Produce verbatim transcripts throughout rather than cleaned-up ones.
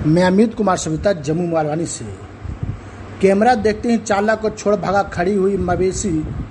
मैं अमित कुमार सविता जम्मू मालवानी से। कैमरा देखते ही चालक को छोड़ भागा खड़ी हुई मवेशी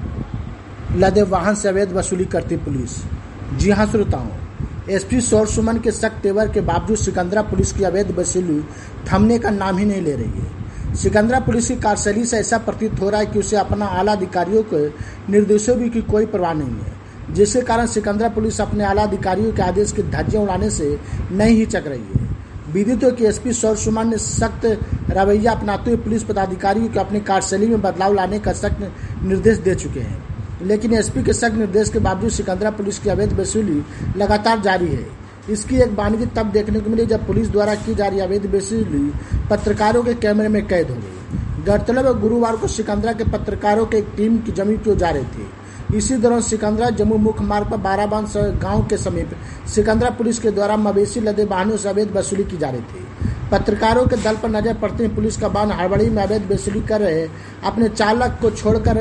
लदे वाहन से अवैध वसूली करती पुलिस। जी हां श्रोताओं, एसपी सौर सुमन के सख्त तेवर के बावजूद सिकंदरा पुलिस की अवैध वसूली थमने का नाम ही नहीं ले रही है। सिकंदरा पुलिस की कार्यशैली से ऐसा प्रतीत हो रहा है कि उसे अपना आला अधिकारियों के निर्देशों भी की कोई परवाह नहीं है, जिसके कारण सिकंदरा पुलिस अपने आला अधिकारियों के आदेश की धज्जियां उड़ाने से नहीं हिचक रही है। विदित हो कि एसपी सौर सुमन ने सख्त रवैया अपनाते हुए पुलिस पदाधिकारियों को अपनी कार्यशैली में बदलाव लाने का सख्त निर्देश दे चुके हैं, लेकिन एसपी के सख्त निर्देश के बावजूद सिकंदरा पुलिस की अवैध वसूली लगातार जारी है। इसकी एक बानगी तब देखने को मिली जब पुलिस द्वारा की जा रही अवैध वसूली पत्रकारों के कैमरे में कैद हो गई। गौरतलब है, गुरुवार को सिकंदरा के पत्रकारों की एक टीम की जमीन की ओर जा रही थी। इसी दौरान सिकंदरा जम्मू मुख्य मार्ग पर बाराबांध गांव के समीप सिकंदरा पुलिस के द्वारा मवेशी लदे वाहनों से अवैध वसूली की जा रही थी। पत्रकारों के दल पर नजर पड़ते ही पुलिस का वाहन हड़बड़ी में अवैध वसूली कर रहे अपने चालक को छोड़कर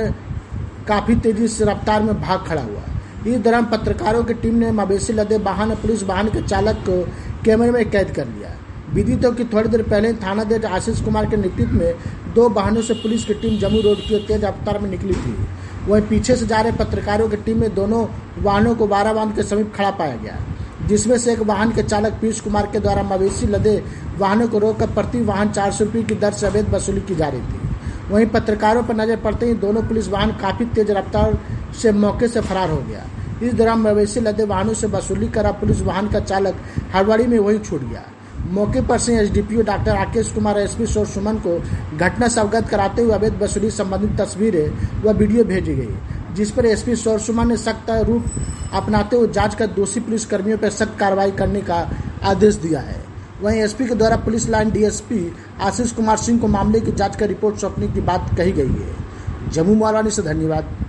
काफी तेजी से रफ्तार में भाग खड़ा हुआ। इस दौरान पत्रकारों की टीम ने मवेशी लदे वाहन पुलिस वाहन के चालक को कैमरे में कैद कर लिया। विदित हो कि थोड़ी देर पहले थानाध्यक्ष आशीष कुमार के नेतृत्व में दो वाहनों से पुलिस की टीम जम्मू रोड की ओर तेज रफ्तार में निकली थी। वहीं पीछे से जा रहे पत्रकारों की टीम में दोनों वाहनों को बाराबांध के समीप खड़ा पाया गया, जिसमें से एक वाहन के चालक पीयूष कुमार के द्वारा मवेशी लदे वाहनों को रोककर प्रति वाहन चार सौ रुपये की दर से अवैध वसूली की जा रही थी। वहीं पत्रकारों पर नजर पड़ते ही दोनों पुलिस वाहन काफी तेज रफ्तार से मौके से फरार हो गया। इस दौरान मवेशी लदे वाहनों से वसूली करा पुलिस वाहन का चालक हड़बड़ी में वहीं छूट गया। मौके पर से एसडीपीओ डॉक्टर राकेश कुमार और एसपी सौर सुमन को घटना से अवगत कराते हुए अवैध वसूली संबंधित तस्वीरें व वीडियो भेजी गई, जिस पर एसपी सौर सुमन ने सख्त रूप अपनाते हुए जांच कर दोषी पुलिस कर्मियों पर सख्त कार्रवाई करने का आदेश दिया है। वहीं एसपी के द्वारा police line DSP Ashish Kumar Singh को मामले की जांच कर रिपोर्ट सौंपने की बात कही गई है। जम्मू मालवानी से धन्यवाद।